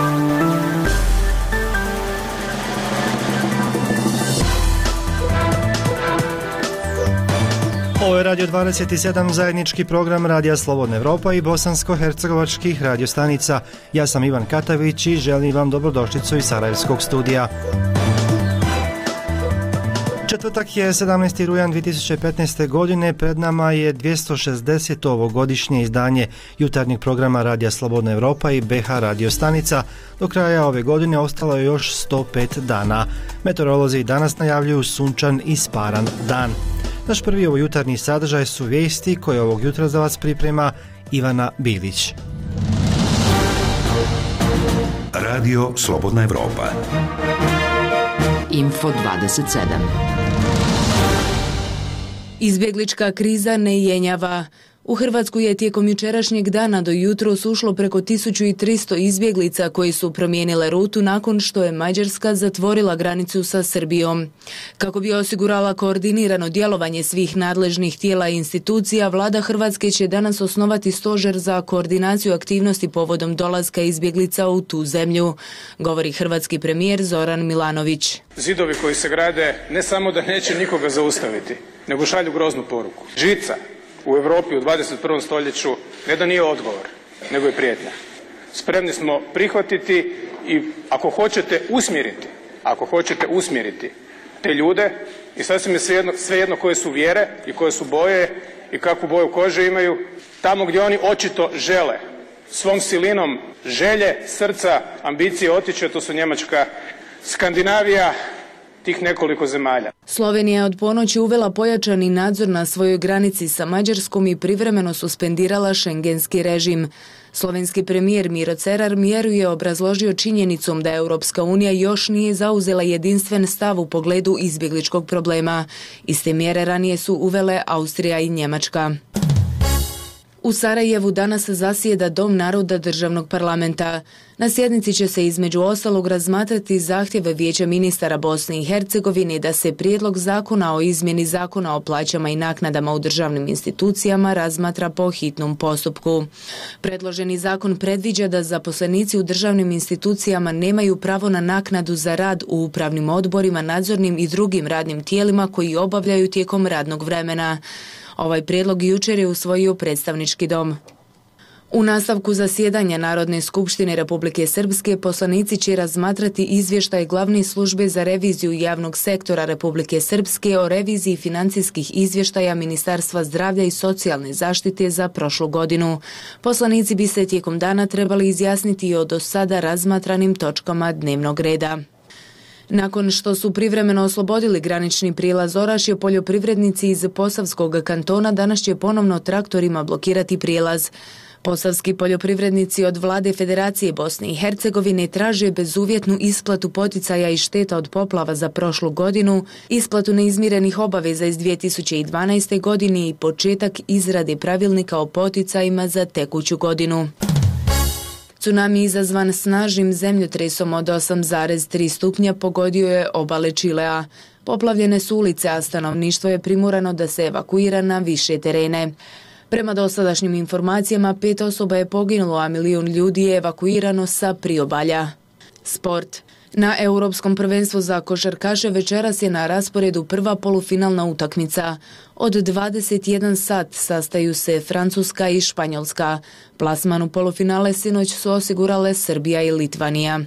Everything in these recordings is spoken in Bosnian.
Ovo je Radio 27, zajednički program Radija Slobodna Evropa i bosansko-hercegovačkih radiostanica. Ja sam Ivan Katavić i želim vam dobrodošlicu iz Sarajevskog studija. Četvrtak je 17. rujan 2015. godine, pred nama je 260. ovogodišnje izdanje jutarnjeg programa Radija Slobodna Evropa i BH radiostanica. Do kraja ove godine ostalo je još 105 dana. Meteorolozi danas najavljuju sunčan i sparan dan. Naš prvi jutarnji sadržaj su vijesti koje ovog jutra za vas priprema Ivana Bilić. Radio Slobodna Evropa. Info 27. Izbjeglička kriza ne jenjava. U Hrvatsku je tijekom jučerašnjeg dana do jutros ušlo preko 1300 izbjeglica koji su promijenile rutu nakon što je Mađarska zatvorila granicu sa Srbijom. Kako bi osigurala koordinirano djelovanje svih nadležnih tijela i institucija, Vlada Hrvatske će danas osnovati stožer za koordinaciju aktivnosti povodom dolaska izbjeglica u tu zemlju, govori hrvatski premijer Zoran Milanović. Zidovi koji se grade ne samo da neće nikoga zaustaviti, nego šalju groznu poruku. Žica u Europi u 21. stoljeću ne da nije odgovor, nego je prijetnja. Spremni smo prihvatiti i ako hoćete usmjeriti te ljude i sasvim je svejedno koje su vjere i koje su boje i kakvu boju kože imaju, tamo gdje oni očito žele, svom silinom želje, srca, ambicije otići, to su Njemačka, Skandinavija, tih nekoliko zemalja. Slovenija je od ponoći uvela pojačani nadzor na svojoj granici sa Mađarskom i privremeno suspendirala šengenski režim. Slovenski premijer Miro Cerar mjeru je obrazložio činjenicom da Europska unija još nije zauzela jedinstven stav u pogledu izbjegličkog problema. Iste mjere ranije su uvele Austrija i Njemačka. U Sarajevu danas zasjeda Dom naroda državnog parlamenta. Na sjednici će se između ostalog razmatrati zahtjeve Vijeća ministara Bosne i Hercegovine da se prijedlog zakona o izmjeni zakona o plaćama i naknadama u državnim institucijama razmatra po hitnom postupku. Predloženi zakon predviđa da zaposlenici u državnim institucijama nemaju pravo na naknadu za rad u upravnim odborima, nadzornim i drugim radnim tijelima koji obavljaju tijekom radnog vremena. Ovaj prijedlog jučer je usvojio predstavnički dom. U nastavku zasjedanja Narodne skupštine Republike Srpske poslanici će razmatrati izvještaj glavne službe za reviziju javnog sektora Republike Srpske o reviziji financijskih izvještaja Ministarstva zdravlja i socijalne zaštite za prošlu godinu. Poslanici bi se tijekom dana trebali izjasniti i o do sada razmatranim točkama dnevnog reda. Nakon što su privremeno oslobodili granični prijelaz Orašje, poljoprivrednici iz Posavskog kantona danas će ponovno traktorima blokirati prijelaz. Posavski poljoprivrednici od Vlade Federacije Bosne i Hercegovine traže bezuvjetnu isplatu poticaja i šteta od poplava za prošlu godinu, isplatu neizmirenih obaveza iz 2012. godine i početak izrade pravilnika o poticajima za tekuću godinu. Tsunami izazvan snažnim zemljotresom od 8,3 stupnja pogodio je obale Čilea. Poplavljene su ulice, a stanovništvo je primorano da se evakuira na više terene. Prema dosadašnjim informacijama 5 osoba je poginulo, a 1 milion ljudi je evakuirano sa priobalja. Sport. Na Europskom prvenstvu za košarkaše večeras je na rasporedu prva polufinalna utakmica. Od 21 sat sastaju se Francuska i Španjolska. Plasman u polufinale sinoć su osigurale Srbija i Litvanija.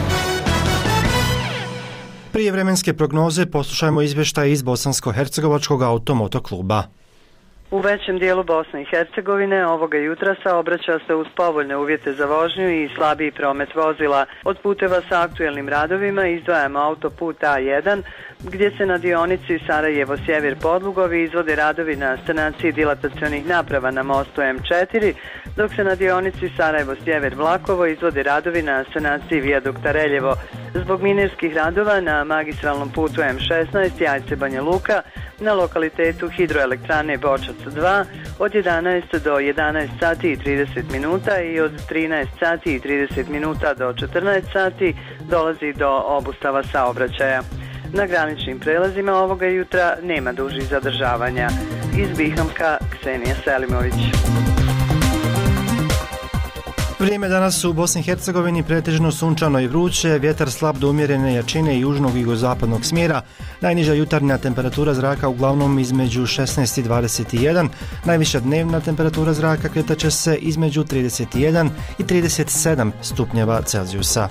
Prije vremenske prognoze poslušajmo izvještaj iz Bosansko-hercegovačkog automotokluba. U većem dijelu Bosne i Hercegovine ovoga jutra saobraća se uz povoljne uvjete za vožnju i slabiji promet vozila. Od puteva sa aktuelnim radovima izdvajamo autoput A1, gdje se na dionici Sarajevo-Sjever Podlugovi izvode radovi na sanaciji dilatacionih naprava na mostu M4, dok se na dionici Sarajevo-Sjever Vlakovo izvode radovi na sanaciji vijadukta Reljevo. Zbog minirskih radova na magistralnom putu M16 Jajce-Banja Luka na lokalitetu hidroelektrane Bočac 2 od 11 do 11 sati i 30 minuta i od 13 sati i 30 minuta do 14 sati dolazi do obustava saobraćaja. Na graničnim prelazima ovoga jutra nema dužih zadržavanja. Iz Bihamka, Ksenija Selimović. Vrijeme danas u Bosni i Hercegovini pretežno sunčano i vruće, vjetar slab do umjerene jačine i južnog i jugozapadnog smjera, najniža jutarnja temperatura zraka uglavnom između 16 i 21, najviša dnevna temperatura zraka kretat će se između 31 i 37 stupnjeva Celzijusa.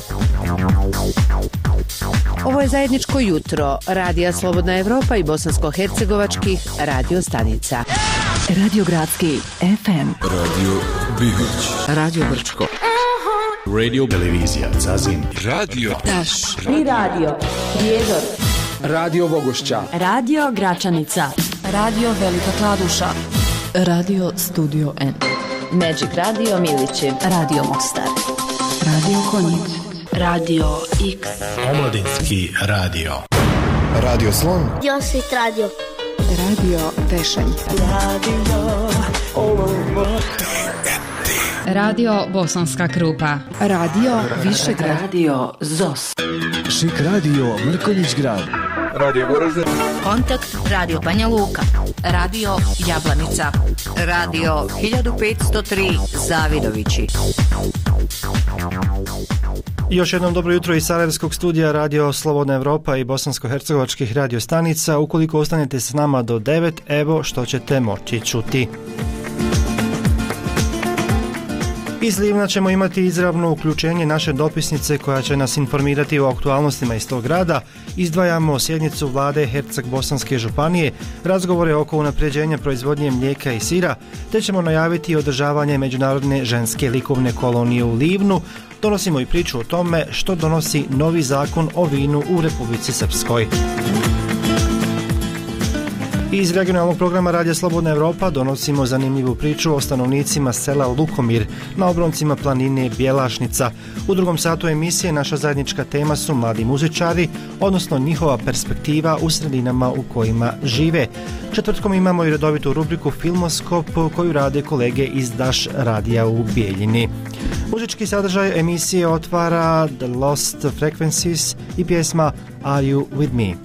Ovo je zajedničko jutro Radija Slobodna Evropa i bosansko-hercegovačkih radio stanica. Radio Gradski FM, Radio Bihoć, Radio Brčko, Radio Televizija Zazin, Radio Taš, Tri radio, Prijedor, Radio Bogošća, Radio Gračanica, Radio Velika Kladuša, Radio Studio N, Magic Radio Milići, Radio Mostar, Radio Konjic, Radio X, Omladinski radio, Radio Slon, Josit Radio, Radio Tešanj, Radio Bosanska Krupa, Radio Višegrad, Radio ZOS, Šik Radio Mrkonjić Grad, Radio Goražde, Kontakt Radio Banja Luka, Radio Jablanica, Radio 1503 Zavidovići. Još jednom dobro jutro iz Sarajevskog studija Radio Slobodna Evropa i bosansko-hercegovačkih radio stanica. Ukoliko ostanete s nama do 9, evo što ćete moći čuti. Iz Livna ćemo imati izravno uključenje naše dopisnice koja će nas informirati o aktualnostima iz tog grada. Izdvajamo sjednicu vlade Herceg-Bosanske županije, razgovore oko unapređenja proizvodnje mlijeka i sira, te ćemo najaviti održavanje Međunarodne ženske likovne kolonije u Livnu. Donosimo i priču o tome što donosi novi zakon o vinu u Republici Srpskoj. Iz regionalnog programa Radija Slobodna Evropa donosimo zanimljivu priču o stanovnicima sela Lukomir na obroncima planine Bjelašnica. U drugom satu emisije naša zajednička tema su mladi muzičari, odnosno njihova perspektiva u sredinama u kojima žive. Četvrtkom imamo i redovitu rubriku Filmoskop koju rade kolege iz Daš radija u Bijeljini. Muzički sadržaj emisije otvara The Lost Frequencies i pjesma Are You With Me?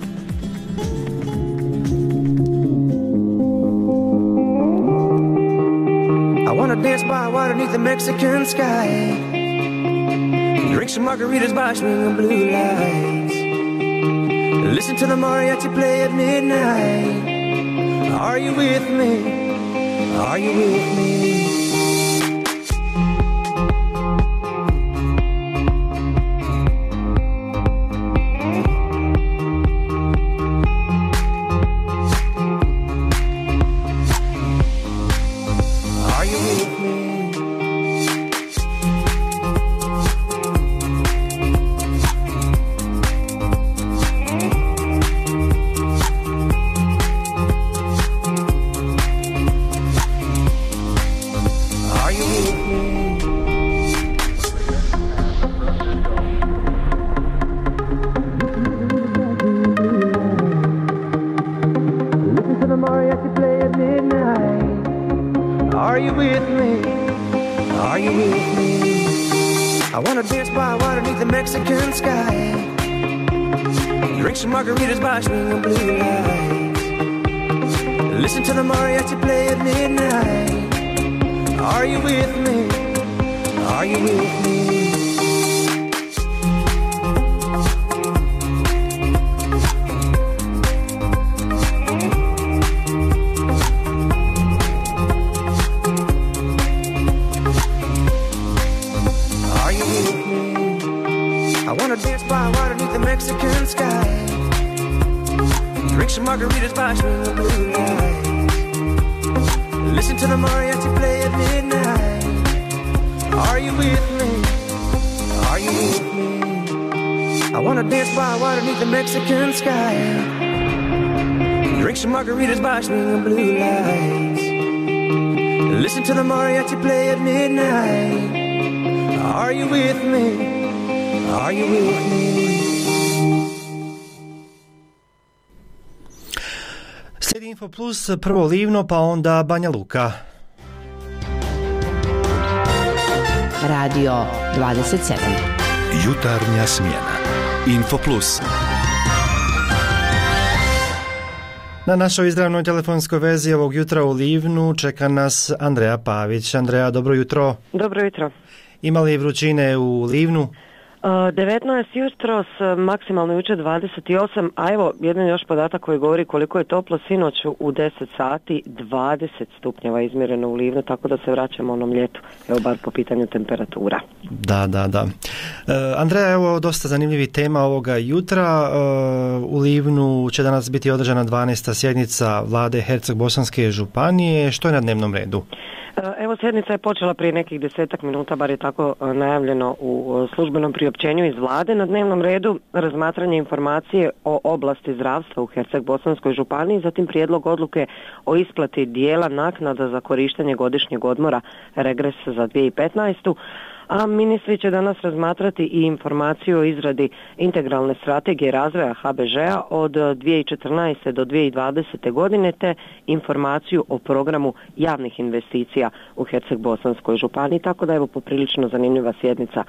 Dance by water beneath the Mexican sky. Drink some margaritas by swinging blue lights. Listen to the mariachi play at midnight. Are you with me? Are you with me? Margaritas by swinging blue lights. Listen to the mariachi play at midnight. Are you with me? Are you with me? Slijedi Info Plus, prvo Livno, pa onda Banja Luka. Radio 27. Jutarnja smjena. Info Plus. Na našoj izravnoj telefonskoj vezi ovog jutra u Livnu čeka nas Andreja Pavić. Andreja, dobro jutro. Dobro jutro. Ima li vrućine u Livnu? 19 jutros, maksimalno jučer 28, a evo jedan još podatak koji govori koliko je toplo. Sinoć u 10 sati 20 stupnjeva izmjereno u Livnu, tako da se vraćamo onom ljetu, evo bar po pitanju temperatura. Da. Andreja, evo dosta zanimljivih tema ovoga jutra. U Livnu će danas biti održana 12. sjednica vlade Herceg-Bosanske županije. Što je na dnevnom redu? Evo, sjednica je počela prije nekih 10 minuta, bar je tako najavljeno u službenom priopćenju iz vlade. Na dnevnom redu razmatranje informacije o oblasti zdravstva u Herceg-Bosanskoj županiji, zatim prijedlog odluke o isplati dijela naknada za korištenje godišnjeg odmora regres za 2015. A ministri će danas razmatrati i informaciju o izradi integralne strategije razvoja HBŽ-a od 2014. do 2020. godine te informaciju o programu javnih investicija u Herceg-Bosanskoj županiji, tako da evo poprilično zanimljiva sjednica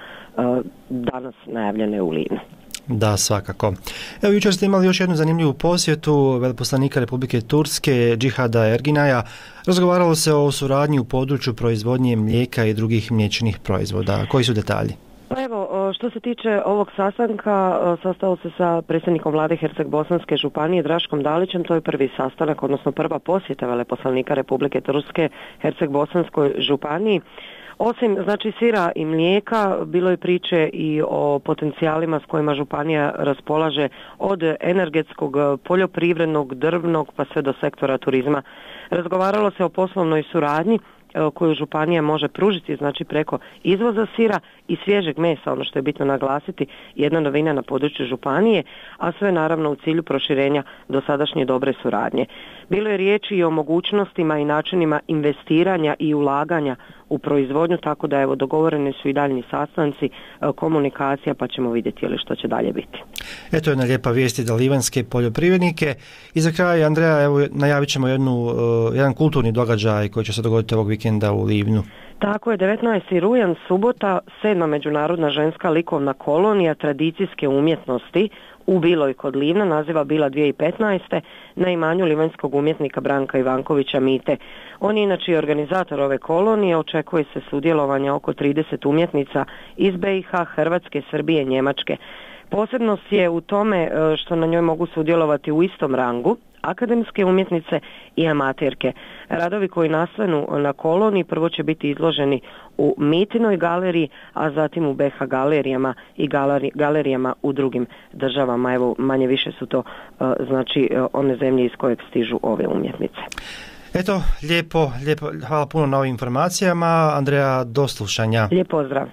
danas najavljena u Livnu. Da, svakako. Evo, jučer ste imali još jednu zanimljivu posjetu veleposlanika Republike Turske Džihada Erginaja. Razgovaralo se o suradnji u području proizvodnje mlijeka i drugih mliječnih proizvoda. Koji su detalji? Pa evo, što se tiče ovog sastanka, sastao se sa predsjednikom vlade Herceg-Bosanske županije Draškom Dalićem. To je prvi sastanak, odnosno prva posjeta veleposlanika Republike Turske Herceg-Bosanskoj županiji. Osim sira i mlijeka, bilo je priče i o potencijalima s kojima županija raspolaže od energetskog, poljoprivrednog, drvnog pa sve do sektora turizma. Razgovaralo se o poslovnoj suradnji koju županija može pružiti, preko izvoza sira i svježeg mesa, ono što je bitno naglasiti, jedna novina na području županije, a sve naravno u cilju proširenja dosadašnje dobre suradnje. Bilo je riječi i o mogućnostima i načinima investiranja i ulaganja u proizvodnju, tako da evo dogovoreni su i daljnji sastanci, komunikacija, pa ćemo vidjeti što će dalje biti. Eto jedna lijepa vijest za livanske poljoprivrednike. I za kraj, Andreja, evo najavit ćemo jedan kulturni događaj koji će se dogoditi ovog vikenda u Livnu. Tako je, 19. rujan, subota, 7. međunarodna ženska likovna kolonija tradicijske umjetnosti u Biloj kod Livna, naziva Bila 2015. na imanju livanjskog umjetnika Branka Ivankovića Mite. On je inače organizator ove kolonije, očekuje se sudjelovanje oko 30 umjetnica iz BiH, Hrvatske, Srbije, Njemačke. Posebnost je u tome što na njoj mogu sudjelovati u istom rangu akademske umjetnice i amaterke. Radovi koji nastanu na koloniji prvo će biti izloženi u Mitinoj galeriji, a zatim u BiH galerijama i galerijama u drugim državama. Evo, manje više su to one zemlje iz kojeg stižu ove umjetnice. Eto, lijepo, hvala puno na ovim informacijama. Andreja, do slušanja. Lijep pozdrav.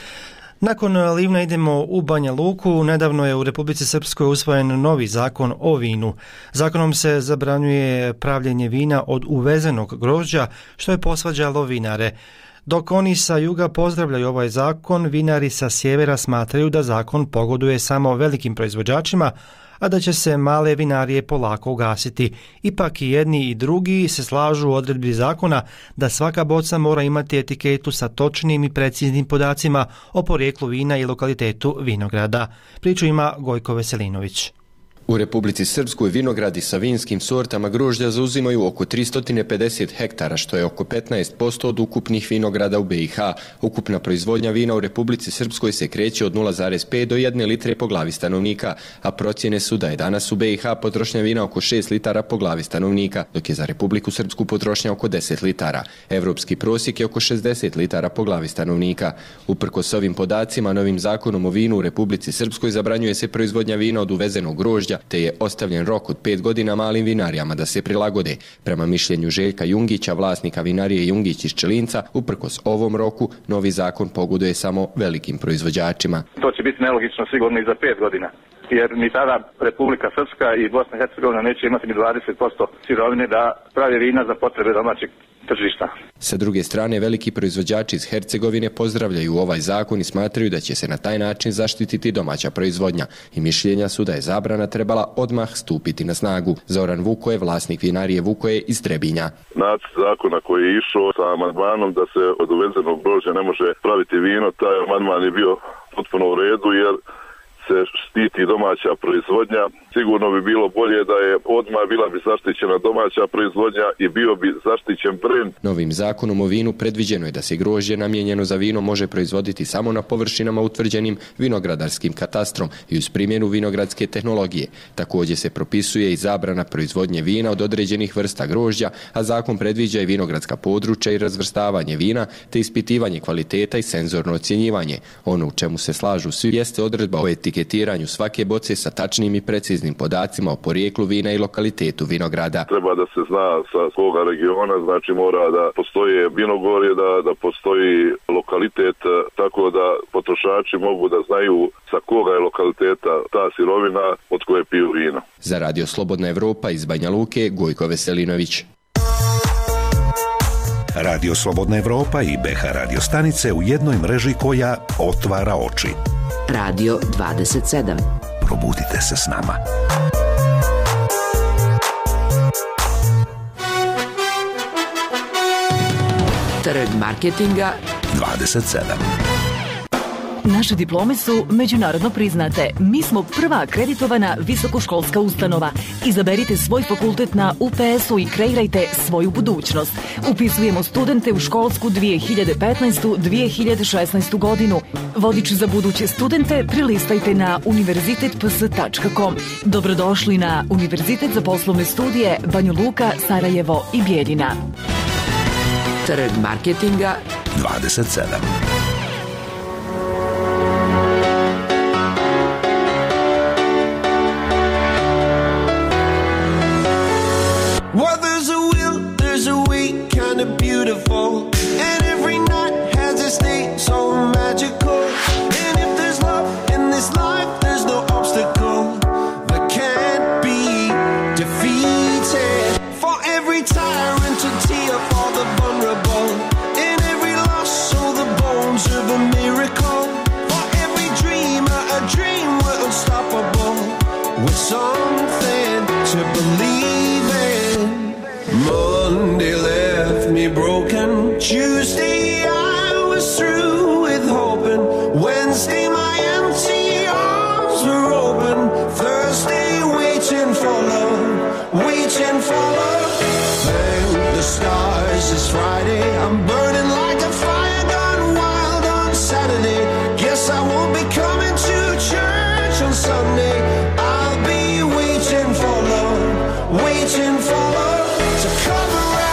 Nakon Livna idemo u Banja Luku. Nedavno je u Republici Srpskoj usvojen novi zakon o vinu. Zakonom se zabranjuje pravljenje vina od uvezenog grožđa, što je posvađalo vinare. Dok oni sa juga pozdravljaju ovaj zakon, vinari sa sjevera smatraju da zakon pogoduje samo velikim proizvođačima, a da će se male vinarije polako ugasiti. Ipak i jedni i drugi se slažu u odredbi zakona da svaka boca mora imati etiketu sa točnim i preciznim podacima o porijeklu vina i lokalitetu vinograda. Priču ima Gojko Veselinović. U Republici Srpskoj vinogradi sa vinskim sortama grožđa zauzimaju oko 350 hektara, što je oko 15% od ukupnih vinograda u BiH. Ukupna proizvodnja vina u Republici Srpskoj se kreće od 0,5 do 1 litre po glavi stanovnika, a procjene su da je danas u BiH potrošnja vina oko 6 litara po glavi stanovnika, dok je za Republiku Srpsku potrošnja oko 10 litara. Evropski prosjek je oko 60 litara po glavi stanovnika. Uprkos ovim podacima, novim zakonom o vinu u Republici Srpskoj zabranjuje se proizvodnja vina od uvezenog grožđa, te je ostavljen rok od 5 godina malim vinarijama da se prilagode. Prema mišljenju Željka Jungića, vlasnika vinarije Jungić iz Čelinca, uprkos ovom roku, novi zakon pogoduje samo velikim proizvođačima. To će biti nelogično sigurno i za 5 godina, jer ni tada Republika Srpska i Bosna i Hercegovina neće imati ni 20% sirovine da prave vina za potrebe domaćeg tržišta. Sa druge strane, veliki proizvođači iz Hercegovine pozdravljaju ovaj zakon i smatraju da će se na taj način zaštititi domaća proizvodnja i mišljenja su da je zabrana trebala odmah stupiti na snagu. Zoran Vukoje, vlasnik vinarije Vukoje iz Trebinja. Nacrt zakona koji je išao sa amandmanom da se od uvezenog grožđa ne može praviti vino, taj amandman je bio potpuno u redu jer se štiti domaća proizvodnja sigurno bi bilo bolje da je odmah bila bi zaštićena domaća proizvodnja i bio bi zaštićen brend. Novim zakonom o vinu predviđeno je da se grožđe namijenjeno za vino može proizvoditi samo na površinama utvrđenim vinogradarskim katastrom i uz primjenu vinogradske tehnologije. Također se propisuje i zabrana proizvodnje vina od određenih vrsta grožđa, a zakon predviđa i vinogradska područja i razvrstavanje vina te ispitivanje kvaliteta i senzorno ocjenjivanje. Ono u čemu se slažu svi jeste odredba o etiketiranju svake boce sa tačnim i preciznim podacima o porijeklu vina i lokalitetu vinograda. Treba da se zna sa koga regiona, znači mora da postoje vinogorje, da postoji lokalitet, tako da potrošači mogu da znaju sa koga je lokaliteta ta sirovina od koje piju vino. Za Radio Slobodna Evropa iz Banja Luke, Gojko Veselinović. Radio Slobodna Evropa i BH radio stanice u jednoj mreži koja otvara oči. Radio 27. Probudite se s nama. Trg marketinga 27. Naše diplome su međunarodno priznate. Mi smo prva akreditovana visokoškolska ustanova. Izaberite svoj fakultet na UPS-u i kreirajte svoju budućnost. Upisujemo studente u školsku 2015-2016 godinu. Vodič za buduće studente prilistajte na univerzitetps.com. Dobrodošli na Univerzitet za poslovne studije Banja Luka, Sarajevo i Bijeljina. Trg marketinga 27. Well, there's a will, there's a way, kind of beautiful. And every night has its day, so magical. And if there's love in this life, there's no obstacle that can't be defeated. For every tyrant to tear for the vulnerable. In every loss, so the bones of a miracle. For every dreamer, a dream we're unstoppable. With something to believe in. Monday left me broken. Tuesday I was through with hoping. Wednesday my empty arms were open. Thursday waiting for love, waiting for love. Thank the stars it's Friday. I'm burning like a fire gone wild on Saturday. Guess I won't be coming to church on Sunday. I'll be waiting for love, waiting for love to come around.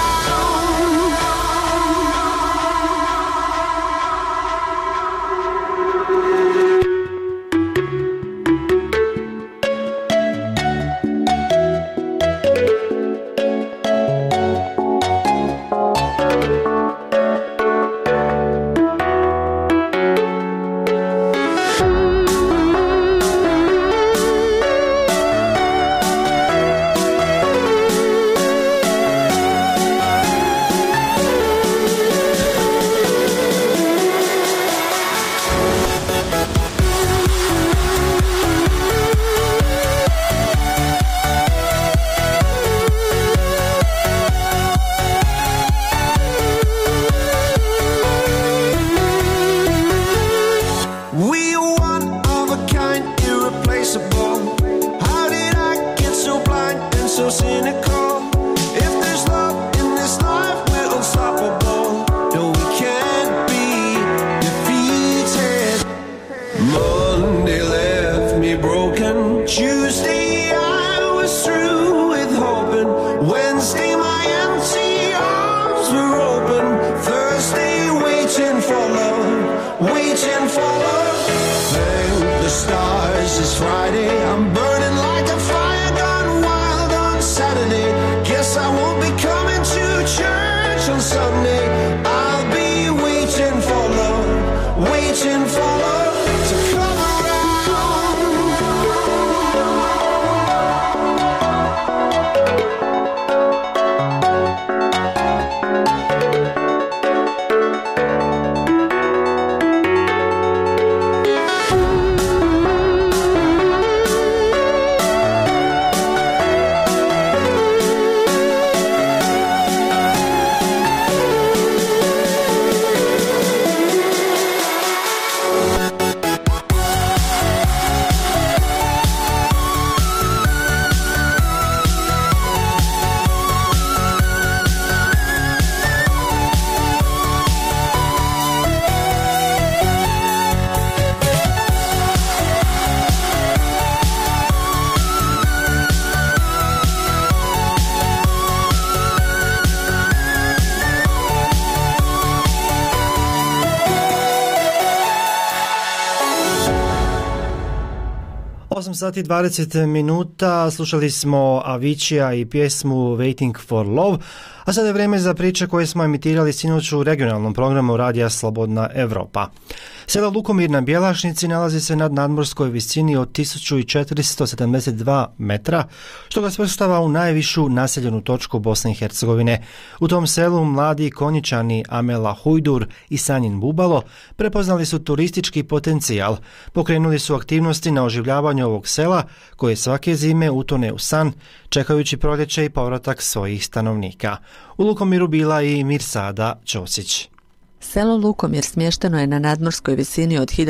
8 sati 20 minuta, slušali smo Avicii i pjesmu Waiting for Love, a sada je vrijeme za priče koje smo emitirali sinoć u regionalnom programu Radija Slobodna Evropa. Selo Lukomir na Bjelašnici nalazi se nad nadmorskoj visini od 1472 metra, što ga svrstava u najvišu naseljenu točku Bosne i Hercegovine. U tom selu mladi konjičani Amela Hujdur i Sanjin Bubalo prepoznali su turistički potencijal. Pokrenuli su aktivnosti na oživljavanju ovog sela, koje svake zime utone u san, čekajući proljeće i povratak svojih stanovnika. U Lukomiru bila i Mirsada Ćosić. Selo Lukomir smješteno je na nadmorskoj visini od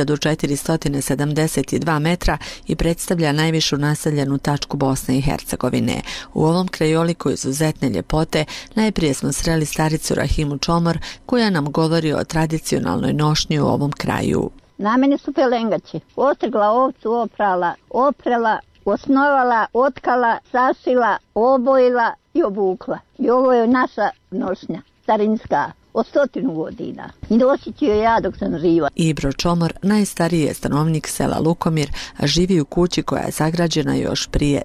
1472 metra i predstavlja najvišu naseljenu tačku Bosne i Hercegovine. U ovom krajoliku izuzetne ljepote najprije smo sreli staricu Rahimu Čomor, koja nam govori o tradicionalnoj nošnji u ovom kraju. Na mene su pelengači. Ostrgla ovcu, oprela, osnovala, otkala, sašila, obojila i obukla. I ovo je naša nošnja, starinska, od 100 godina. I nosit ću je ja dok sam živa. Ibro Čomor najstariji je stanovnik sela Lukomir, a živi u kući koja je sagrađena još prije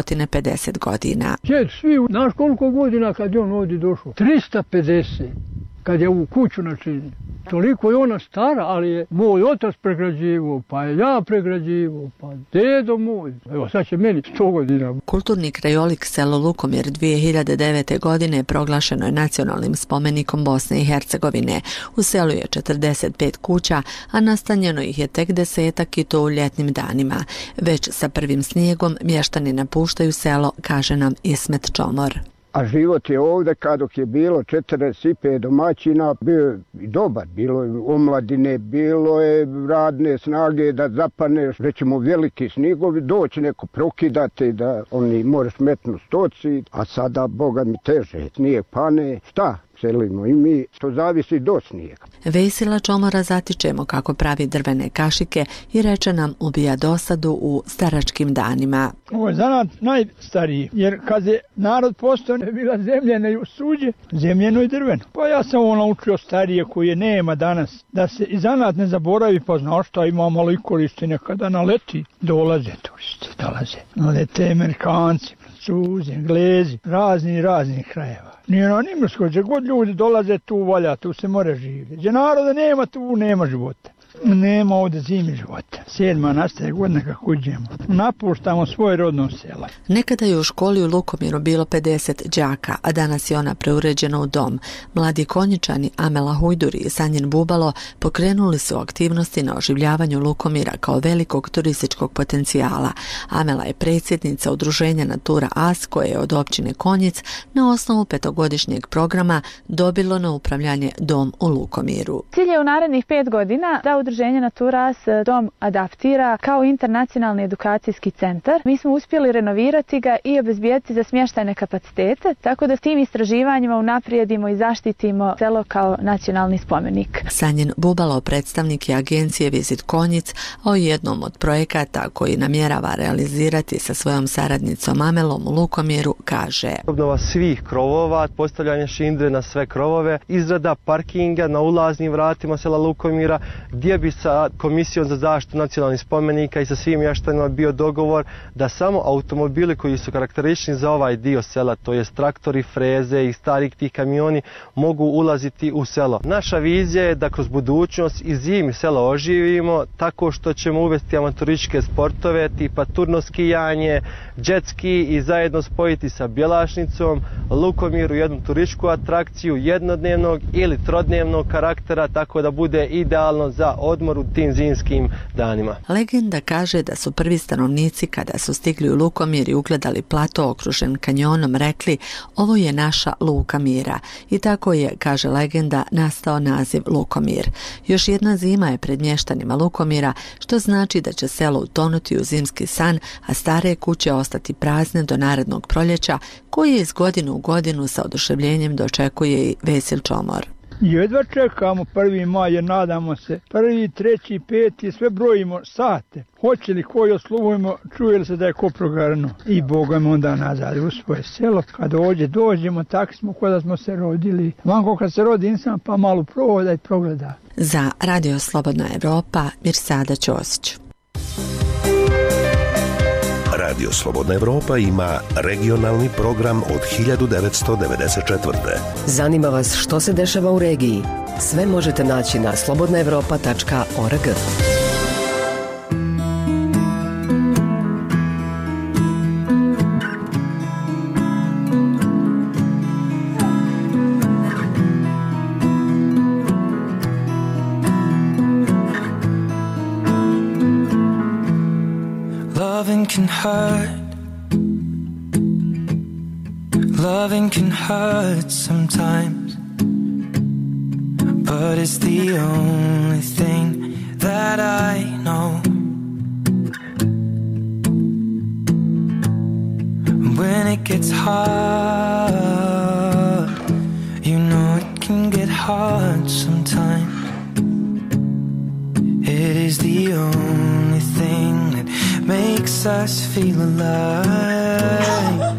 350 godina. Svi, znaš koliko godina kad je on ovdje došao? 350. Kad je u kuću načinio. Toliko je ona stara, ali je moj otac pregrađivao, pa je ja pregrađivao, pa dedo moj. Evo, sad će meni 100 godina. Kulturni krajolik selo Lukomir 2009. godine proglašeno je nacionalnim spomenikom Bosne i Hercegovine. U selu je 45 kuća, a nastanjeno ih je tek 10 i to u ljetnim danima. Već sa prvim snijegom mještani napuštaju selo, kaže nam Ismet Čomor. A život je ovdje, dok je bilo 45 domaćina, bio i dobar. Bilo je omladine, bilo je radne snage da zapaneš, recimo veliki snigovi, doći neko prokidati da oni moraš metnu stoci, a sada, Boga mi teže, snijeg pane, šta? Selimo i mi, što zavisi do snijega. Vesila Čomora zatičemo kako pravi drvene kašike i reče nam ubija dosadu u staračkim danima. Ovo je zanat najstariji, jer kad je narod postao ne bila zemljena i suđe, zemljeno i drveno. Pa ja sam ovo naučio starije koje nema danas, da se i zanat ne zaboravi, pa znaš šta ima malo i koristi nekada naleti. Dolaze turisti, nalete Amerikanci, Francuzi, Englezi, razni krajeva. Nije na Nimrsko, gdje god ljudi dolaze tu valja, tu se more živjeti. Gdje naroda nema, tu nema života. Nema ovdje zimi života. 7. nastaje godina kako uđemo. Napuštamo svoje rodno selo. Nekada je u školi u Lukomiru bilo 50 đaka, a danas je ona preuređena u dom. Mladi konjičani Amela Hujdur i Sanjin Bubalo pokrenuli su aktivnosti na oživljavanju Lukomira kao velikog turističkog potencijala. Amela je predsjednica udruženja Natura As, koje je od općine Konjic na osnovu 5-godišnjeg programa dobilo na upravljanje dom u Lukomiru. Cilj je u narednih 5 godina da udruženje Natura As dom adaptira kao internacionalni edukacijski centar. Mi smo uspjeli renovirati ga i obezbijeti za smještajne kapacitete, tako da s tim istraživanjima unaprijedimo i zaštitimo selo kao nacionalni spomenik. Sanjin Bubalo, predstavnik je agencije Visit Konjic, o jednom od projekata koji namjerava realizirati sa svojom saradnicom Amelom u Lukomiru, kaže: obnova svih krovova, postavljanje šindre na sve krovove, izrada parkinga na ulaznim vratima sela Lukomira, gdje bi sa Komisijom za zaštitu nacionalnih spomenika i sa svim mještanima bio dogovor da samo automobili koji su karakteristični za ovaj dio sela, to jest traktori, freze i stari tih kamioni, mogu ulaziti u selo. Naša vizija je da kroz budućnost i zimi selo oživimo tako što ćemo uvesti amaturističke sportove tipa turno skijanje, jet ski i zajedno spojiti sa Bjelašnicom Lukomir u jednu turističku atrakciju jednodnevnog ili trodnevnog karaktera, tako da bude idealno za odmor u tim zimskim danima. Legenda kaže da su prvi stanovnici kada su stigli u Lukomir i ugledali plato okružen kanjonom rekli: ovo je naša Luka mira. I tako je, kaže legenda, nastao naziv Lukomir. Još jedna zima je pred mještanima Lukomira, što znači da će selo utonuti u zimski san, a stare kuće ostati prazne do narednog proljeća, koje iz godine u godinu sa oduševljenjem dočekuje i Vesil Čomor. Jedva čekamo 1. maj jer nadamo se 1., 3., 5. sve brojimo sate. Hoće li koji osluvujemo, čuje li se da je ko progarno. I Boga me onda nazad u svoje selo. Kad dođemo, tako smo kod da smo se rodili. Vanko kad se rodi insan pa malo prohoda i progleda. Za Radio Slobodna Evropa, Mirsada Ćosić. Radio Slobodna Evropa ima regionalni program od 1994. Zanima vas što se dešava u regiji? Sve možete naći na slobodnaevropa.org. Loving can hurt sometimes, but it's the only thing that I know. When it gets hard, you know it can get hard sometimes. It is the only thing that makes us feel alive.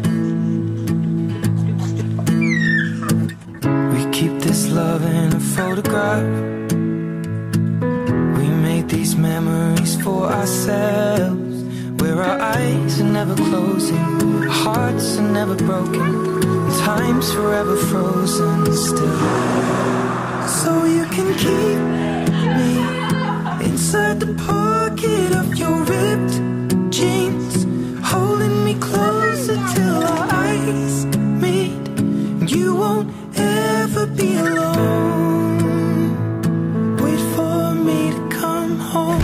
We keep this love in a photograph. We make these memories for ourselves, where our eyes are never closing, our hearts are never broken, and time's forever frozen still. So you can keep me inside the pocket of your ripped jeans, holding me closer till our eyes meet, and you won't ever be alone. Wait for me to come home.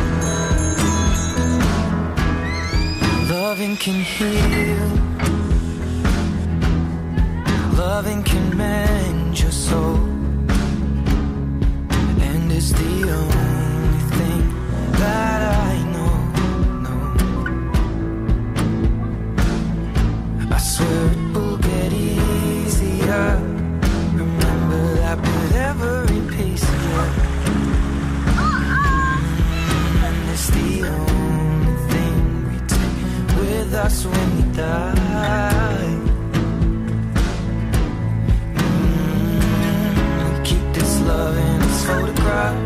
Loving can heal, loving can mend your soul, and it's the only thing that I know. I swear it will get easier. Remember that with every piece of you. And it's the only thing we take with us when we die. We keep this love in its photograph.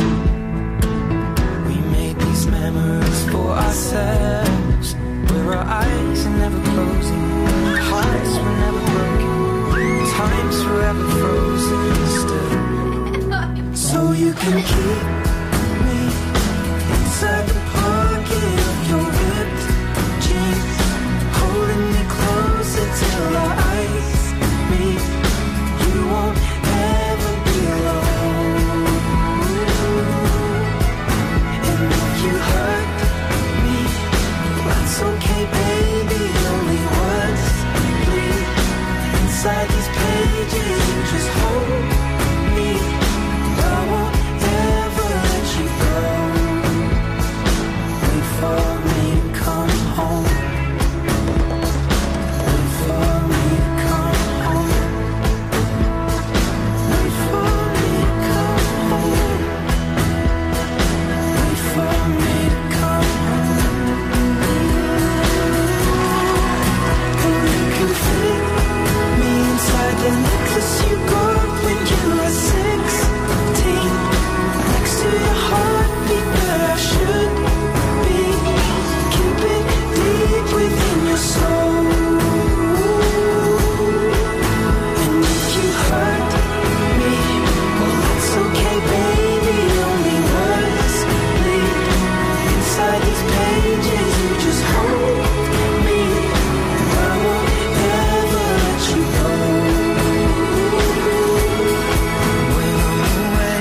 We made these memories for ourselves, where our eyes are never closing, hearts were never broken, time's forever frozen still. So you can keep me inside the pocket of your ripped jeans, holding me closer till our eyes meet. You won't ever be alone. And if you hurt me, that's okay, baby. Only words bleed inside these pages. You just hold me. I won't ever let you go. Wait for me to come home. Wait for me to come home. Wait for me to come home. Wait for me to come home. And you can fit me inside the necklace you got when you were 16, next to your heartbeat where I should be. Keep it deep within your soul. And if you hurt me, well that's okay, baby. Only words bleed inside these pages. You just hold me. I won't ever let you go. When I'm away.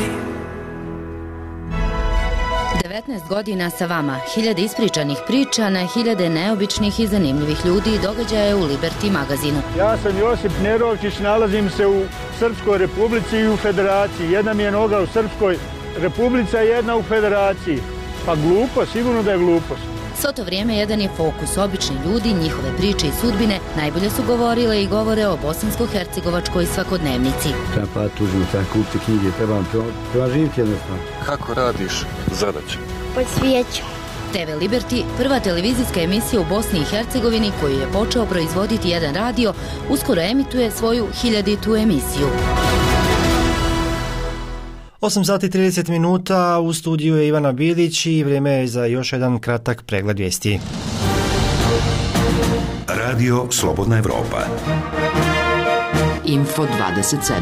19 godina sa vama, hiljade ispričanih priča na hiljade neobičnih i zanimljivih ljudi i događaja u Liberty magazinu. Ja sam Josip Nerovčić, nalazim se u Srpskoj republici i u federaciji. Jedna mi je noga u Srpskoj republici, a jedna u federaciji. Pa glupo, sigurno da je glupost. Svo to vrijeme jedan je fokus, obični ljudi, njihove priče i sudbine najbolje su govorile i govore o bosansko-hercegovačkoj svakodnevnici. Treba pa tužno, treba kupiti knjige, treba živjeti jednostavno. Kako radiš zadaće? Pod svijeću. TV Liberty, prva televizijska emisija u Bosni i Hercegovini koju je počeo proizvoditi jedan radio, uskoro emituje svoju 1000. emisiju. 8 sati 30 minuta, u studiju je Ivana Bilić i vrijeme je za još jedan kratak pregled vijesti. Radio Slobodna Evropa. Info 27.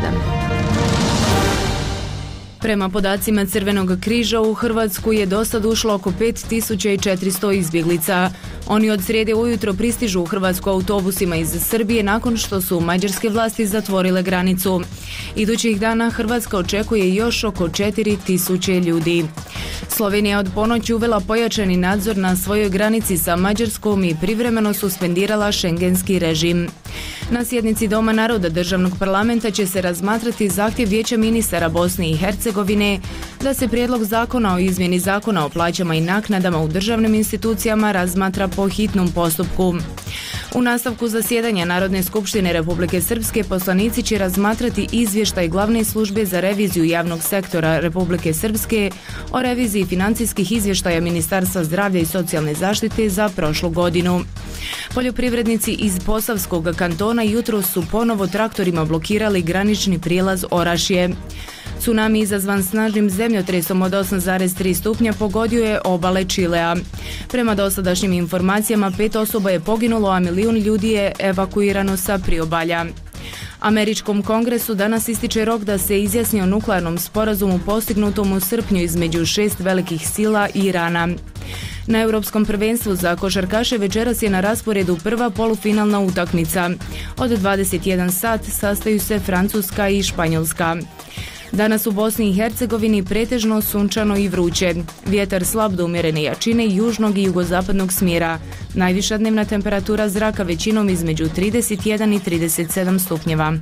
Prema podacima Crvenog križa u Hrvatsku je dosad ušlo oko 5400 izbjeglica. Oni od srijede ujutro pristižu u Hrvatsku autobusima iz Srbije nakon što su mađarske vlasti zatvorile granicu. Idućih dana Hrvatska očekuje još oko 4000 ljudi. Slovenija od ponoći uvela pojačani nadzor na svojoj granici sa Mađarskom i privremeno suspendirala šengenski režim. Na sjednici Doma naroda državnog parlamenta će se razmatrati zahtjev Vijeća ministara Bosne i Hercegovine da se prijedlog zakona o izmjeni zakona o plaćama i naknadama u državnim institucijama razmatra po hitnom postupku. U nastavku zasjedanja Narodne skupštine Republike Srpske poslanici će razmatrati izvještaj glavne službe za reviziju javnog sektora Republike Srpske o reviziji financijskih izvještaja Ministarstva zdravlja i socijalne zaštite za prošlu godinu. Poljoprivrednici iz Posavskog kantona jutro su ponovo traktorima blokirali granični prijelaz Orašje. Tsunami izazvan snažnim zemljotresom od 8,3 stupnja pogodio je obale Čilea. Prema dosadašnjim informacijama 5 osoba je poginulo, a milijun ljudi je evakuirano sa priobalja. Američkom kongresu danas ističe rok da se izjasni o nuklearnom sporazumu postignutom u srpnju između 6 velikih sila i Irana. Na Europskom prvenstvu za košarkaše večeras je na rasporedu prva polufinalna utakmica. Od 21 sat sastaju se Francuska i Španjolska. Danas u Bosni i Hercegovini pretežno sunčano i vruće. Vjetar slab do umjerene jačine južnog i jugozapadnog smjera. Najviša dnevna temperatura zraka većinom između 31 i 37 stupnjeva.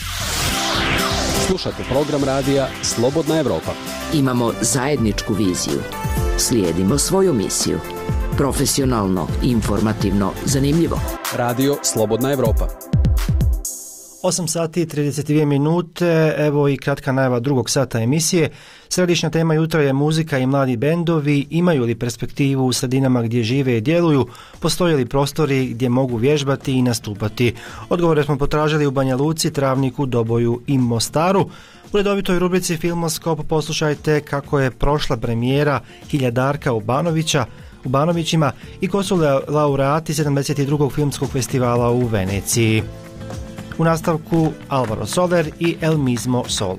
Slušate program radija Slobodna Evropa. Imamo zajedničku viziju. Slijedimo svoju misiju. Profesionalno, informativno, zanimljivo. Radio Slobodna Evropa. 8 sati i 32 minute, evo i kratka najava drugog sata emisije. Središnja tema jutra je muzika i mladi bendovi. Imaju li perspektivu u sredinama gdje žive i djeluju? Postoje li prostori gdje mogu vježbati i nastupati? Odgovore smo potražili u Banja Luci, Travniku, Doboju i Mostaru. U redovitoj rubrici Filmoskop poslušajte kako je prošla premijera Hiljadarka u Banovićima i ko su laureati 72. filmskog festivala u Veneciji. U nastavku Alvaro Soler i El Mismo Sol.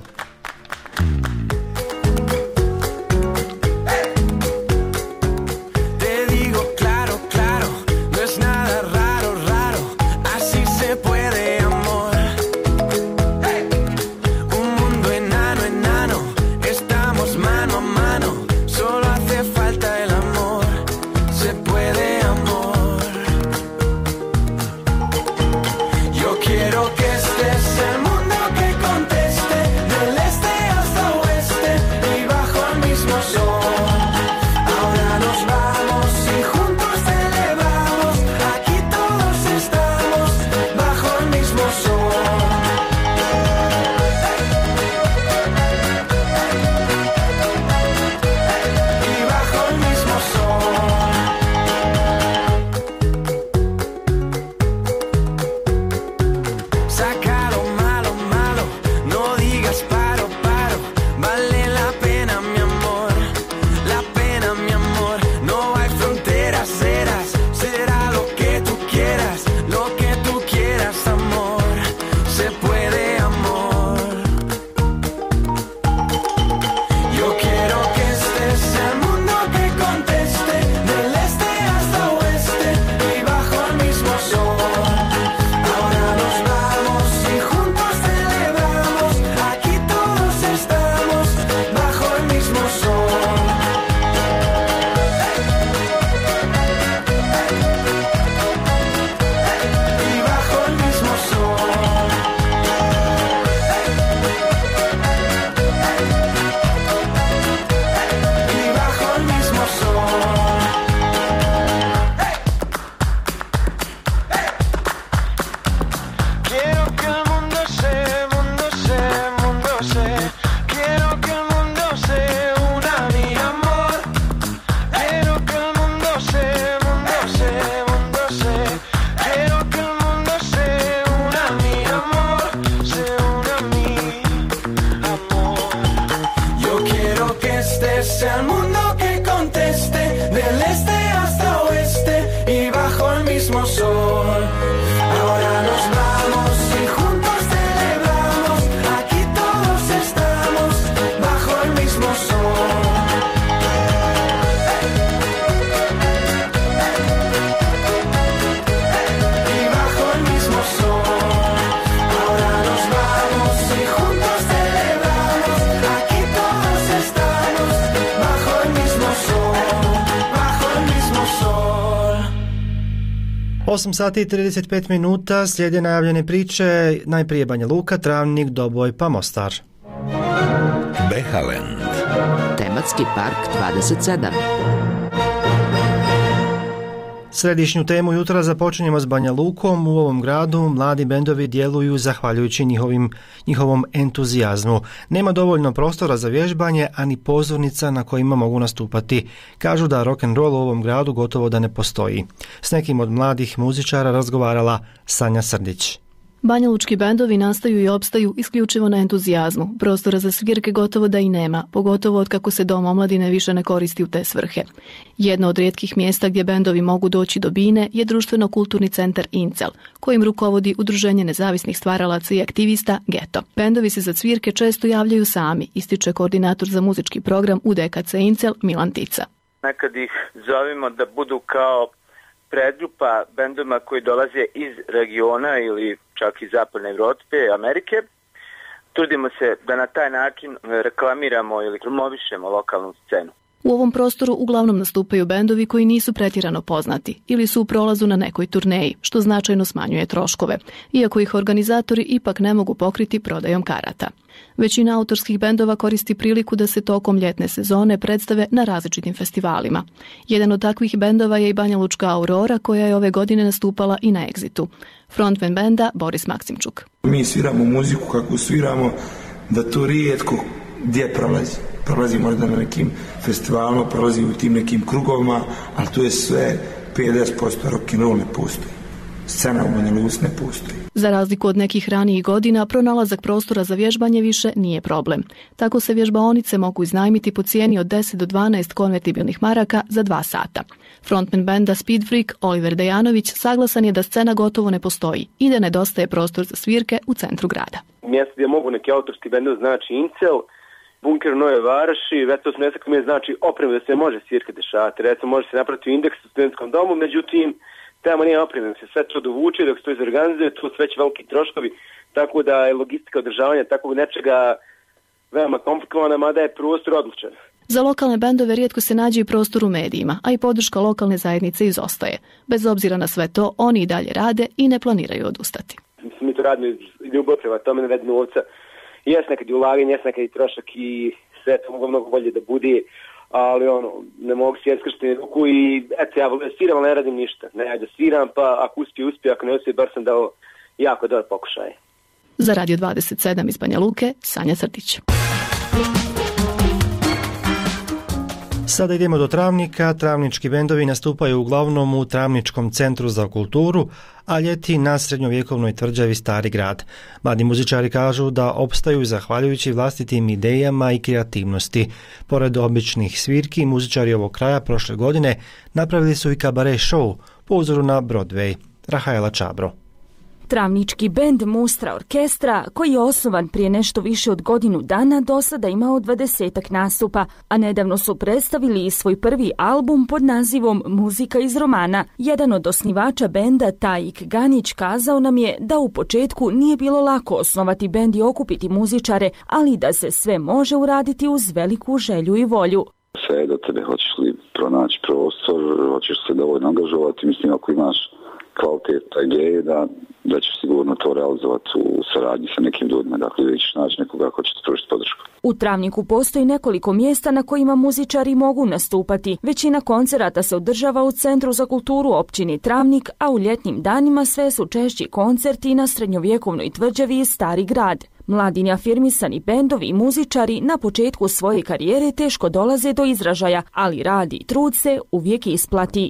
Sea el mundo que conteste, del este hasta oeste y bajo el mismo sol. 8 sati i 35 minuta, slijede najavljene priče, najprije Banja Luka, Travnik, Doboj pa Mostar. Behaland. Tematski park 27. Središnju temu jutra započinjemo s Banja Lukom. U ovom gradu mladi bendovi djeluju zahvaljujući njihovom entuzijazmu. Nema dovoljno prostora za vježbanje, ani pozornica na kojima mogu nastupati. Kažu da rock'n'roll u ovom gradu gotovo da ne postoji. S nekim od mladih muzičara razgovarala Sanja Srdić. Banjalučki bendovi nastaju i opstaju isključivo na entuzijazmu. Prostora za svirke gotovo da i nema, pogotovo od kako se Dom omladine više ne koristi u te svrhe. Jedno od rijetkih mjesta gdje bendovi mogu doći do bine je društveno-kulturni centar Incel, kojim rukovodi Udruženje nezavisnih stvaralaca i aktivista Geto. Bendovi se za svirke često javljaju sami, ističe koordinator za muzički program UDKC Incel Milan Tica. Nekad ih zovemo da budu kao predgrupa bendova koji dolaze iz regiona ili čak iz Zapadne Evrope, Amerike. Trudimo se da na taj način reklamiramo ili promovišemo lokalnu scenu. U ovom prostoru uglavnom nastupaju bendovi koji nisu pretjerano poznati ili su u prolazu na nekoj turneji, što značajno smanjuje troškove, iako ih organizatori ipak ne mogu pokriti prodajom karata. Većina autorskih bendova koristi priliku da se tokom ljetne sezone predstave na različitim festivalima. Jedan od takvih bendova je i banjalučka Aurora, koja je ove godine nastupala i na Exitu. Frontman benda Boris Maksimčuk. Mi sviramo muziku kako sviramo, da to rijetko gdje prolazi. Prolazi možda na nekim festivalima, prolazi u tim nekim krugovima, ali to je sve 50% rock'n'roll ne postoji. Scena u Banja Luci ne postoji. Za razliku od nekih ranijih godina, pronalazak prostora za vježbanje više nije problem. Tako se vježbaonice mogu iznajmiti po cijeni od 10 do 12 konvertibilnih maraka za 2 sata. Frontman benda Speed Freak Oliver Dejanović saglasan je da scena gotovo ne postoji i da nedostaje prostor za svirke u centru grada. Mjesto gdje mogu neki autorski bendovi znači Incel, Bunker u Nove Varoši, već to su mjesta koje znači opremu da se može svirke dešavati. Recimo može se napraviti indeks u studentskom domu, međutim tamo nije opremu da se sve to dovuče, dok se to izorganizuje, tu su već veliki troškovi, tako da je logistika održavanja takvog nečega veoma komplikovana, mada je prostor odličan. Za lokalne bendove rijetko se nađe i prostor u medijima, a i podrška lokalne zajednice izostaje. Bez obzira na sve to, oni i dalje rade i ne planiraju odustati. Mi to radimo iz ljubav prema tome, ne vedi novca. Jes nekad i ulaganje, jes nekad i trošak i sve to mogu mnogo bolje da bude, ali ne mogu si skrštiti ruku i eto ja sviram, ali ne radim ništa. Ne, ja da sviram, pa ako uspije, ako ne uspije, bar sam dao jako dobar pokušaj. Za Radio 27 iz Banja Luke, Sanja Srdić. Sada idemo do Travnika. Travnički bendovi nastupaju uglavnom u Travničkom centru za kulturu, a ljeti na srednjovjekovnoj tvrđavi Stari grad. Mladi muzičari kažu da opstaju zahvaljujući vlastitim idejama i kreativnosti. Pored običnih svirki, muzičari ovog kraja prošle godine napravili su i kabaret show po uzoru na Broadway. Rahajla Čabro. Travnički bend Mustra orkestra, koji je osnovan prije nešto više od godinu dana, do sada imao 20 nastupa, a nedavno su predstavili i svoj prvi album pod nazivom Muzika iz romana. Jedan od osnivača benda, Tajik Ganić, kazao nam je da u početku nije bilo lako osnovati bend i okupiti muzičare, ali da se sve može uraditi uz veliku želju i volju. Sve je do tebe, hoćeš li pronaći prostor, hoćeš se dovoljno angažovati, mislim ako imaš kvaliteta ideje da ćeš sigurno to realizovati u saradnji sa nekim ljudima, dakle da ćeš naći nekoga ko će ti pružiti podršku. U Travniku postoji nekoliko mjesta na kojima muzičari mogu nastupati. Većina koncerata se održava u Centru za kulturu općini Travnik, a u ljetnim danima sve su češći koncerti na srednjovjekovnoj tvrđavi Stari grad. Mladi neafirmisani bendovi i muzičari na početku svoje karijere teško dolaze do izražaja, ali rad i trud se uvijek isplati.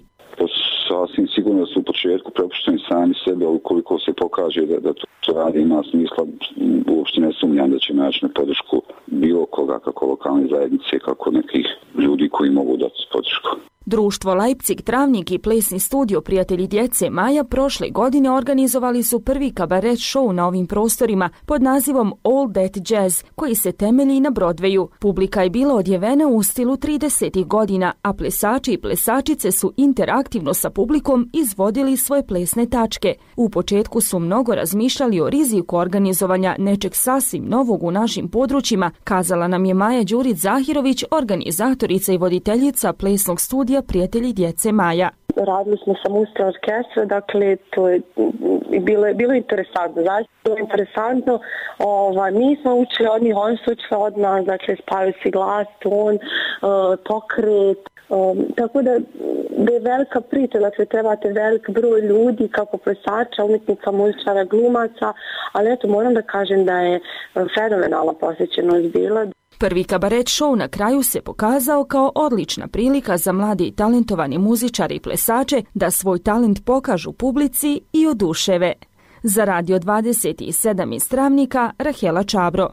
Sasvim sigurno da su u početku prepušteni sami sebe, ali ukoliko se pokaže da to radi ima smisla, uopšte ne sumnjam da će naći na podršku bilo koga, kako lokalne zajednice, kako nekih ljudi koji mogu dati podršku. Društvo Leipzig, Travnik i plesni studio Prijatelji djece Maja prošle godine organizovali su prvi kabaret show na ovim prostorima pod nazivom All That Jazz, koji se temelji na Broadwayu. Publika je bila odjevena u stilu 30. godina, a plesači i plesačice su interaktivno sa publikom izvodili svoje plesne tačke. U početku su mnogo razmišljali o riziku organizovanja nečeg sasvim novog u našim područjima, kazala nam je Maja Đurić Zahirović, organizatorica i voditeljica plesnog studija Prijatelji djece Maja. Radili smo sa muzičkom orkestrom, dakle to je bilo interesantno, zaista bilo interesantno. Mi smo učili od njih, oni su učili od nas, dakle spavaju si glas, ton, pokret, tako da je velika priča, dakle trebate velik broj ljudi kako plesača, umjetnika, muzičara, glumaca, ali eto moram da kažem da je fenomenalna posjećenost bila. Prvi kabaret show na kraju se pokazao kao odlična prilika za mlade i talentovane muzičare i plesače da svoj talent pokažu publici i oduševe. Za Radio 27 iz Travnika, Rahela Čabro.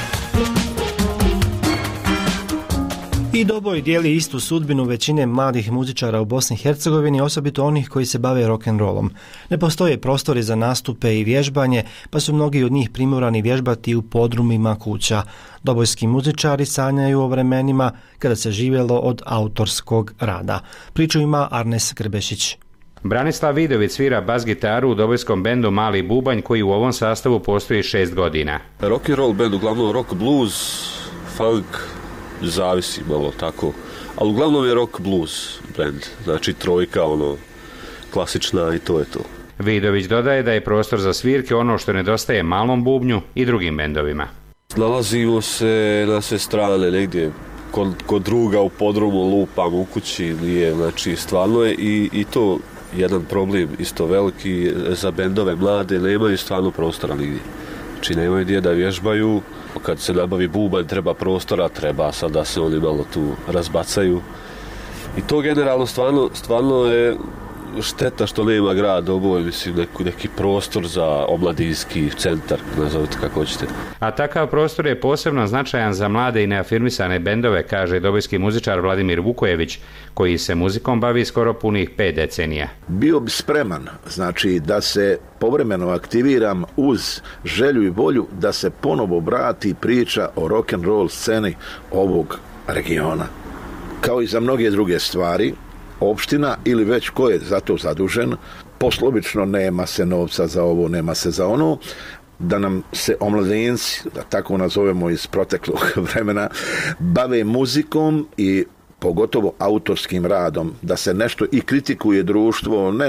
I Doboj dijeli istu sudbinu većine mladih muzičara u Bosni i Hercegovini, osobito onih koji se bave rock'n'rollom. Ne postoje prostori za nastupe i vježbanje, pa su mnogi od njih primorani vježbati u podrumima kuća. Dobojski muzičari sanjaju o vremenima kada se živjelo od autorskog rada. Priču ima Arnes Grbešić. Branislav Vidović svira bas-gitaru u dobojskom bendu Mali Bubanj koji u ovom sastavu postoji 6 godina. Rock'n'roll bend, uglavnom rock, blues, funk, zavisi malo tako, ali uglavnom je rock blues band, znači trojka, klasična i to je to. Vidović dodaje da je prostor za svirke ono što nedostaje Malom Bubnju i drugim bendovima. Nalazimo se na sve strane, negdje kod druga u podrumu, lupam u kući, nije, znači stvarno je i to jedan problem isto veliki za bendove mlade, nemaju stvarno prostora nigdje. Znači nemaju gdje da vježbaju, kad se nabavi bubanj treba prostora, treba sad da se oni malo tu razbacaju. I to generalno stvarno je šteta što nema grad Doboj, mislim neki prostor za omladinski centar, nazovite kako hoćete. A takav prostor je posebno značajan za mlade i neafirmisane bendove, kaže dobojski muzičar Vladimir Vukojević, koji se muzikom bavi skoro punih 5 decenija. Bio bi spreman, znači da se povremeno aktiviram uz želju i volju da se ponovo vrati priča o rock'n'roll sceni ovog regiona. Kao i za mnoge druge stvari, opština ili već ko je za to zadužen, poslovično nema se novca za ovo, nema se za ono, da nam se omladinci, da tako nazovemo iz proteklog vremena, bave muzikom i pogotovo autorskim radom, da se nešto i kritikuje društvo, ne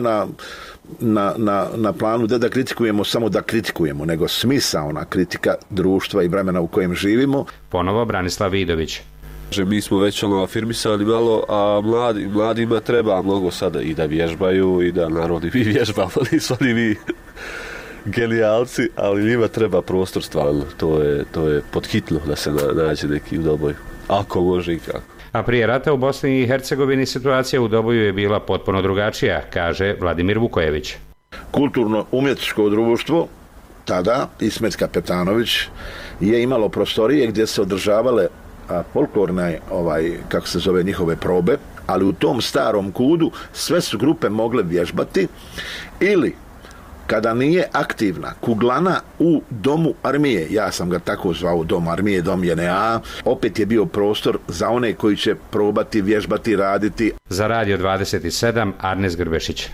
na planu da kritikujemo samo da kritikujemo, nego smisaona kritika društva i vremena u kojem živimo. Ponovo Branislav Vidović. Mi smo već afirmisani malo, a mladima treba mnogo sada i da vježbaju i da naravno i vi vježbamo, nisu oni vi genijalci, ali njima treba prostor stvarno, to je podhitno da se nađe neki u Doboju, ako može i kako. A prije rata u Bosni i Hercegovini situacija u Doboju je bila potpuno drugačija, kaže Vladimir Vukojević. Kulturno-umjetničko društvo, tada Ismet Kapetanović, je imalo prostorije gdje se održavale folklorne, kako se zove, njihove probe, ali u tom starom kudu sve su grupe mogle vježbati ili kada nije aktivna kuglana u domu armije, ja sam ga tako zvao dom armije, dom JNA, opet je bio prostor za one koji će probati, vježbati, raditi. Za Radio 27, Arnes Grbešić.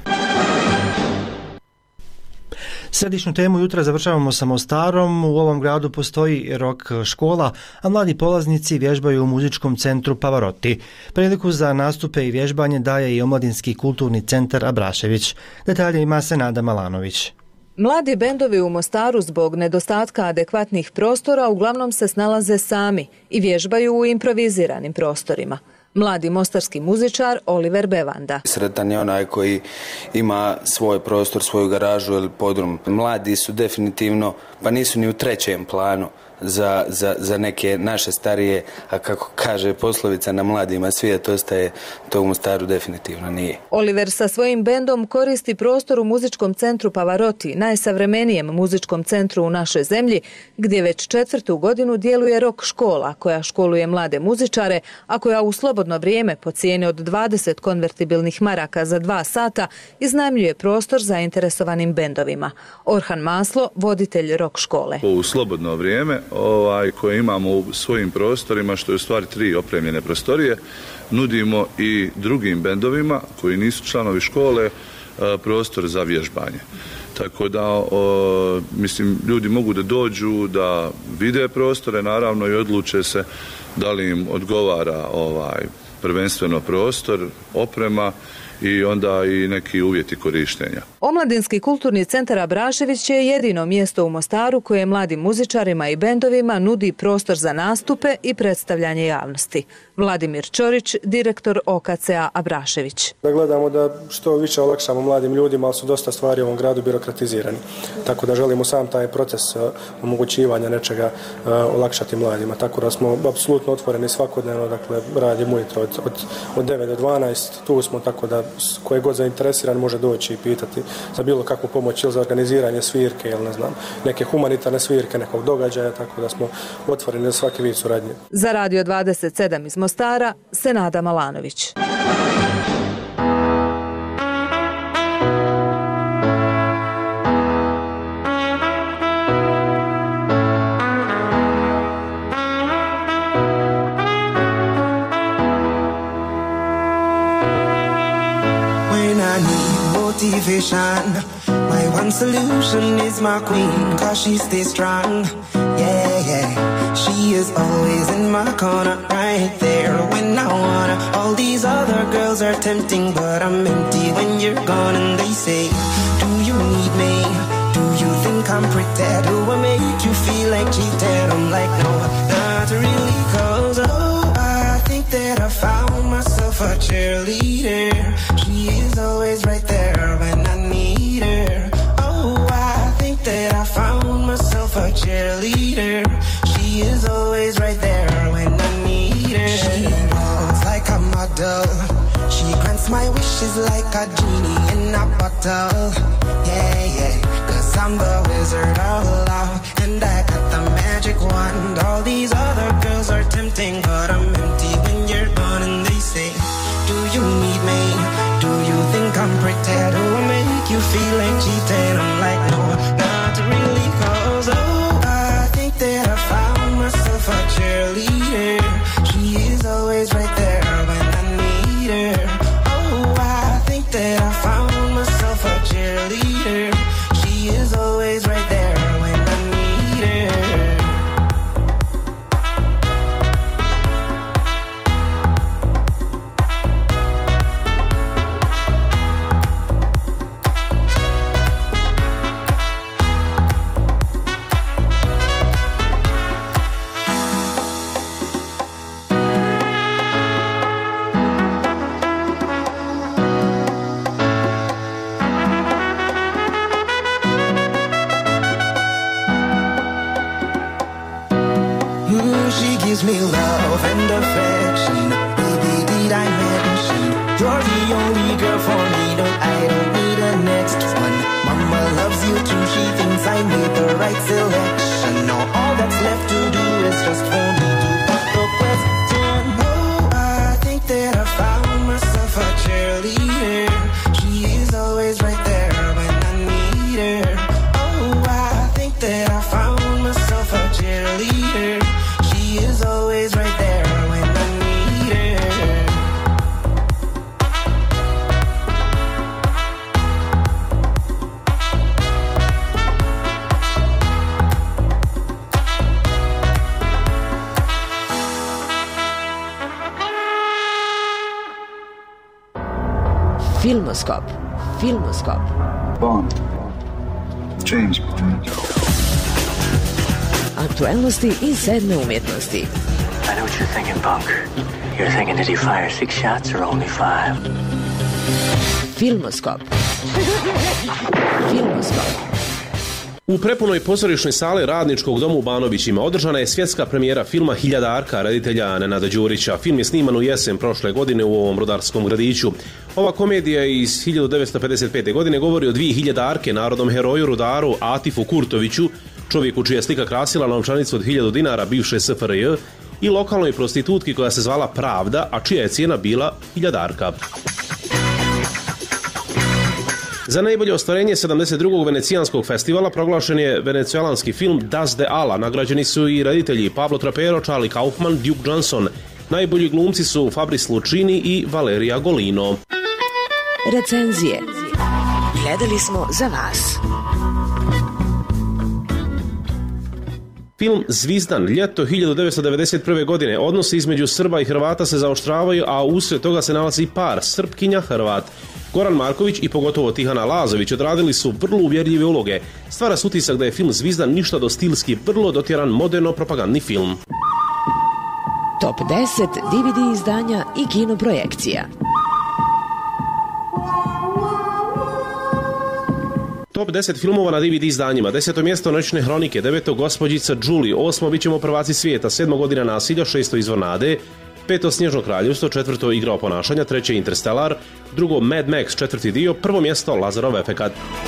Središnju temu jutra završavamo sa Mostarom. U ovom gradu postoji rock škola, a mladi polaznici vježbaju u muzičkom centru Pavarotti. Priliku za nastupe i vježbanje daje i omladinski kulturni centar Abrašević. Detalje ima Senada Malanović. Mladi bendovi u Mostaru zbog nedostatka adekvatnih prostora uglavnom se snalaze sami i vježbaju u improviziranim prostorima. Mladi mostarski muzičar Oliver Bevanda. Sretan je onaj koji ima svoj prostor, svoju garažu ili podrum. Mladi su definitivno, pa nisu ni u trećem planu za neke naše starije, a kako kaže poslovica, na mladima svijet ostaje, to u Mostaru definitivno nije. Oliver sa svojim bendom koristi prostor u muzičkom centru Pavarotti, najsavremenijem muzičkom centru u našoj zemlji, gdje već 4. godinu djeluje rock škola koja školuje mlade muzičare, a koja u slobodno vrijeme po cijeni od 20 konvertibilnih maraka za 2 sata iznajmljuje prostor zainteresovanim bendovima. Orhan Maslo, voditelj rock škole. U slobodno vrijeme koje imamo u svojim prostorima, što je u stvari 3 opremljene prostorije, nudimo i drugim bendovima koji nisu članovi škole prostor za vježbanje. Tako da, mislim, ljudi mogu da dođu, da vide prostore, naravno i odluče se da li im odgovara prvenstveno prostor, oprema i onda i neki uvjeti korištenja. Omladinski kulturni centar Abrašević je jedino mjesto u Mostaru koje mladim muzičarima i bendovima nudi prostor za nastupe i predstavljanje javnosti. Vladimir Ćorić, direktor OKC-a Abrašević. Da gledamo da što više olakšamo mladim ljudima, ali su dosta stvari u ovom gradu birokratizirani. Tako da želimo sam taj proces omogućivanja nečega olakšati mladima. Tako da smo apsolutno otvoreni svakodnevno, dakle radimo ujutro od 9 do 12, tu smo, tako da koje god zainteresiran može doći i pitati za bilo kakvu pomoć ili za organiziranje svirke ili ne znam, neke humanitarne svirke, nekog događaja, tako da smo otvoreni za svaki vid suradnje. Za Radio 27 iz Mostara, Senada Malanović. Motivation. My one solution is my queen, cause she stays strong. Yeah, yeah. She is always in my corner, right there when I wanna. All these other girls are tempting, but I'm empty when you're gone. And they say, do you need me? Do you think I'm pretty? Do I make you feel like cheating? I'm like, no, not really, cause I think that I found myself a cheerleader. She is always right there when I need her. Oh, I think that I found myself a cheerleader. She is always right there when I need her. She walks like a model. She grants my wishes like a genie in a bottle. Yeah, yeah, cause I'm the wizard of love, and I got the magic wand. All these other girls are tempting, but I'm empty when you're gone. And they say, do you need me? Do you think I'm pretty? Do I make you feel like cheating? I'm like, no, not really, cause I think that I found myself a cheerleader. She is always right there when I need her. Oh, I think that I found myself a cheerleader. She is always right there when I need her. She gives me love and affection. Baby, did I mention you're the only girl for me? No, I don't need a next one. Mama loves you too. She thinks I made the right selection. Now all that's left to do is just for me to put the question. Oh, I think that I found myself a cheerleader. She is always right there when I need her. Oh, I think that I found myself a cheerleader. She is always right there when I need her. Filmoskop. Filmoskop. Bond. James Bond. Aktualnosti i sedme umjetnosti. I know what you're thinking, punk. You're thinking, did he fire 6 shots or only 5? Filmoskop. Filmoskop. U prepunoj pozorišnoj sali Radničkog doma u Banovićima održana je svjetska premijera filma Hiljadarka reditelja Nenada Đurića. Film je sniman u jesen prošle godine u ovom rudarskom gradiću. Ova komedija iz 1955. godine govori o 2 hiljadarke, narodnom heroju rudaru Atifu Kurtoviću, čovjeku čija je slika krasila novčanicu od 1000 dinara bivše SFRJ, i lokalnoj prostitutki koja se zvala Pravda, a čija je cijena bila hiljadarka. Za najbolje ostvarenje 72. venecijanskog festivala proglašen je venecuelanski film Das de Ala. Nagrađeni su i reditelji Pablo Trapero, Charlie Kaufman, Duke Johnson. Najbolji glumci su Fabrice Luchini i Valeria Golino. Recenzije. Gledali smo za vas. Film Zvizdan, ljeto 1991. godine. Odnosi između Srba i Hrvata se zaoštravaju, a usred toga se nalazi par, Srpkinja, Hrvat. Goran Marković i pogotovo Tihana Lazović odradili su vrlo uvjerljive uloge. Stvara se utisak da je film Zvizdan ništa do stilski vrlo dotjeran moderno propagandni film. Top 10 DVD izdanja i kinoprojekcija. Top 10 filmova na DVD izdanjima. 10. mjesto Noćne hronike, 9. Gospođica Julie, 8. Bićemo prvaci svijeta, 7. Godina nasilja, 6. Izvor nade, 5. Snježno kraljevstvo, 4. Igra oponašanja, 3. Interstellar, 2. Mad Max, 4. dio, 1. mjesto Lazarov efekat.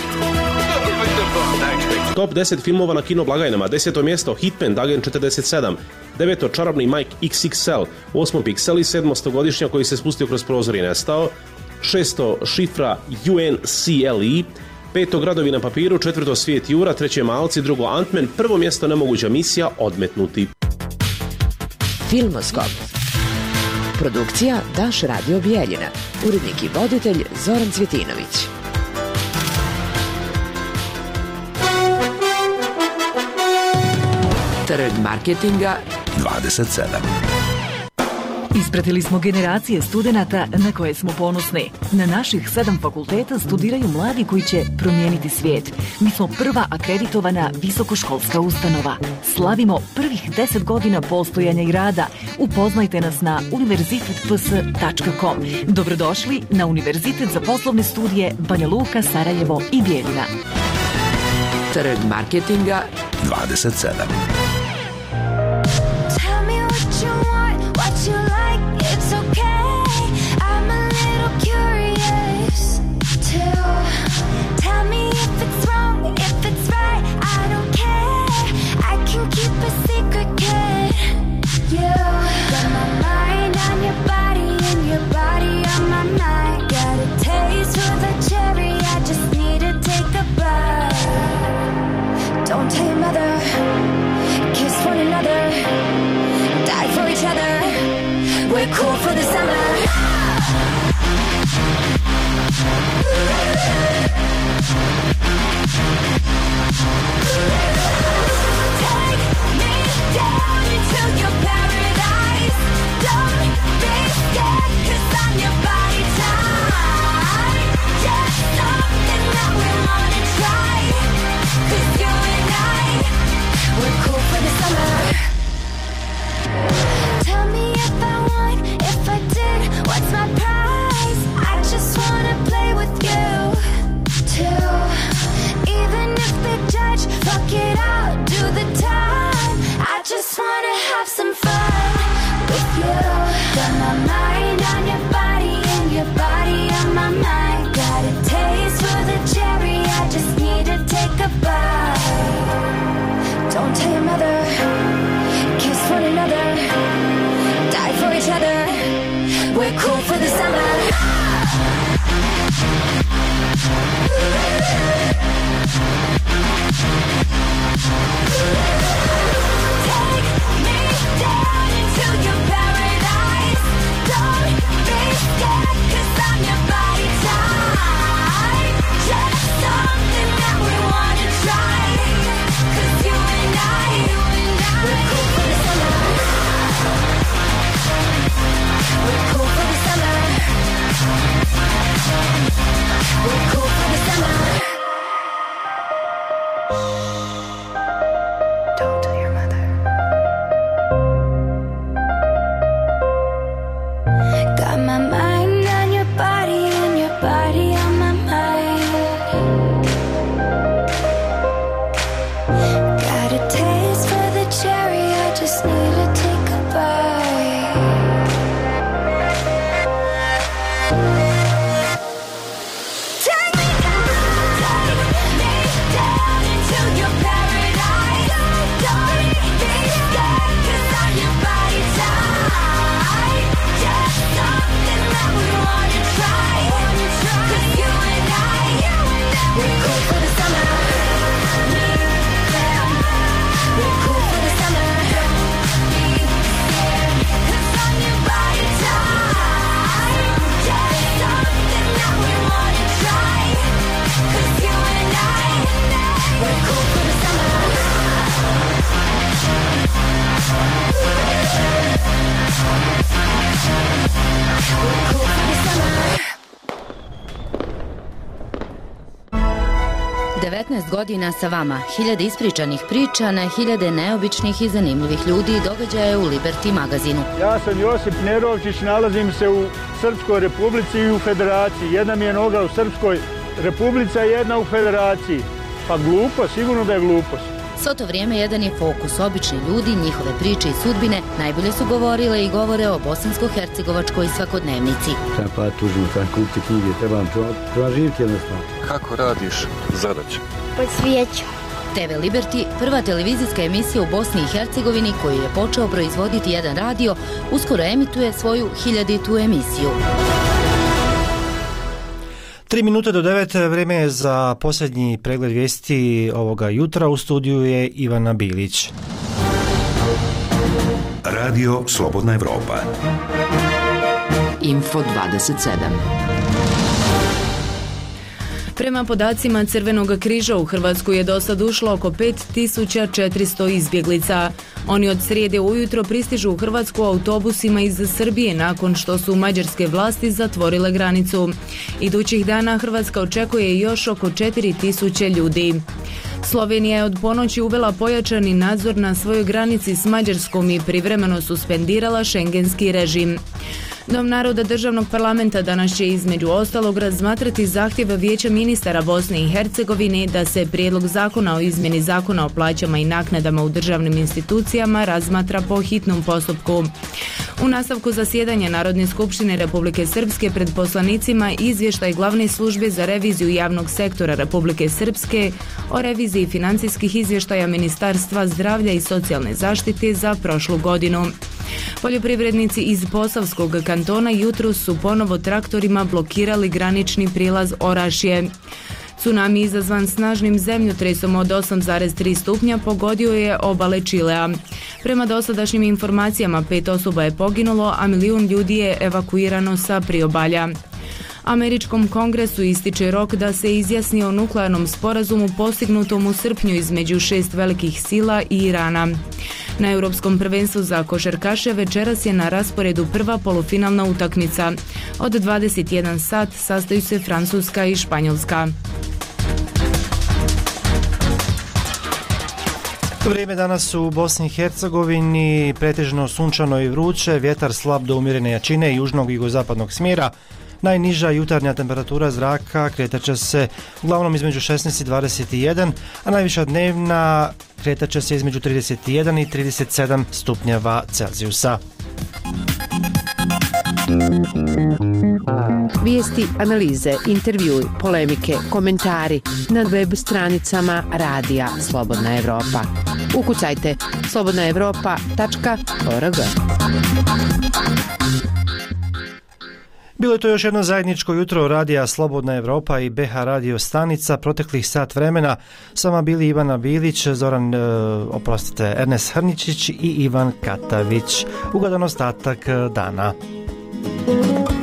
Top 10 filmova na kino blagajnama. 10. mjesto Hitman, Agent 47, 9. Čarobni Mike XXL, 8. Pixeli, 7. Stogodišnja koji se spustio kroz prozor i nestao, 6. Šifra UNCLE, 5. Gradovi na papiru, 4. Svijet Jura, 3. Malci, 2. Ant-Man, 1. mjesto Nemoguća misija, Odmetnuti. Filmoskop. Produkcija Daš Radio Bijeljina. Urednik i voditelj Zoran Cvjetinović. Trg marketinga 27. Ispratili smo generacije studenata na koje smo ponosni. Na naših 7 fakulteta studiraju mladi koji će promijeniti svijet. Mi smo prva akreditovana visokoškolska ustanova. Slavimo prvih 10 godina postojanja i rada. Upoznajte nas na univerzitetps.com. Dobrodošli na Univerzitet za poslovne studije Banja Luka, Sarajevo i Bijeljina. Trg marketinga 27. You like, it's okay. I'm a little curious too. Tell me if it's wrong, if it's right, I don't care. I can keep a secret, kid. You got my mind on your body and your body on my mind. Got a taste for the cherry, I just need to take a bite. Don't tell your mother, kiss one another, die for each other. We're cool for the summer. Take me down into your paradise. Don't be scared, 'cause I'm your body type. Just something that we wanna try. 'Cause you and I, we're cool for the summer. Tell me if I won, if I did, what's my prize? I just wanna play with you, too. Even if they judge, fuck it out, do the time. I just wanna have some fun with you. Got my mind on your body and your body on my mind. Got a taste for the cherry, I just need to take a bite. Don't tell your mother, kiss one another, die for each other. We're cool for the summer. Take me down into your paradise. Don't be scared, 'cause I'm your body type. Just something that we wanna try. 'Cause you and I, we're cool for the summer. We're cool for the summer. We're cool for the summer. Don't tell your mother. Got my mind on your body and your body on my mind. Got a taste for the cherry, I just need to take a bite. Take me down into your paradise. Don't be scared, 'cause I'm your body type. Just something that 15 godina sa vama, hiljade ispričanih priča na hiljade neobičnih i zanimljivih ljudi i događaja u Liberty magazinu. Ja sam Josip Nerovčić, nalazim se u Srpskoj republici i u federaciji. Jedna mi je noga u Srpskoj republici, a jedna u federaciji. Pa glupo, sigurno da je glupost. Svo to vrijeme jedan je fokus, obični ljudi, njihove priče i sudbine najbolje su govorile i govore o bosansko-hercegovačkoj svakodnevnici. Treba pa tužno, treba kupiti knjige, treba živjeti jednostavno. Kako radiš zadaću? Pod svijećom. TV Liberty, prva televizijska emisija u Bosni i Hercegovini koju je počeo proizvoditi jedan radio, uskoro emituje svoju 1000. emisiju. 3 minute do 9, vrijeme je za posljednji pregled vijesti ovoga jutra. U studiju je Ivana Bilić. Radio Slobodna Evropa. Info 27. Prema podacima Crvenog križa u Hrvatsku je do sad ušlo oko 5400 izbjeglica. Oni od srijede ujutro pristižu u Hrvatsku autobusima iz Srbije nakon što su mađarske vlasti zatvorile granicu. Idućih dana Hrvatska očekuje još oko 4000 ljudi. Slovenija je od ponoći uvela pojačani nadzor na svojoj granici s Mađarskom i privremeno suspendirala šengenski režim. Dom naroda državnog parlamenta danas će između ostalog razmatrati zahtjev Vijeća ministara Bosne i Hercegovine da se prijedlog zakona o izmjeni zakona o plaćama i naknadama u državnim institucijama razmatra po hitnom postupku. U nastavku zasjedanja Narodne skupštine Republike Srpske pred poslanicima izvještaj glavne službe za reviziju javnog sektora Republike Srpske o reviziji financijskih izvještaja Ministarstva zdravlja i socijalne zaštite za prošlu godinu. Poljoprivrednici iz Posavskog kantona jutros su ponovo traktorima blokirali granični prilaz Orašje. Tsunami izazvan snažnim zemljotresom od 8,3 stupnja pogodio je obale Čilea. Prema dosadašnjim informacijama 5 osoba je poginulo, a 1 milijun ljudi je evakuirano sa priobalja. Američkom kongresu ističe rok da se izjasni o nuklearnom sporazumu postignutom u srpnju između 6 velikih sila i Irana. Na Europskom prvenstvu za košarkaše večeras je na rasporedu prva polufinalna utakmica. Od 21 sat sastaju se Francuska i Španjolska. Vrijeme danas u Bosni i Hercegovini pretežno sunčano i vruće, vjetar slab do umjerene jačine južnog i jugozapadnog smjera. Najniža jutarnja temperatura zraka kretat će se uglavnom između 16 i 21, a najviša dnevna kretat će se između 31 i 37 stupnjeva Celzijusa. Vijesti, analize, intervjui, polemike, komentari na web stranicama Radija Slobodna Evropa. Ukucajte slobodnaevropa.org. Bilo je to još jedno zajedničko jutro Radija Slobodna Evropa i BH radio stanica. Proteklih sat vremena s vama bili Ivana Bilić, Ernest Hrničić i Ivan Katavić. Ugodan ostatak dana.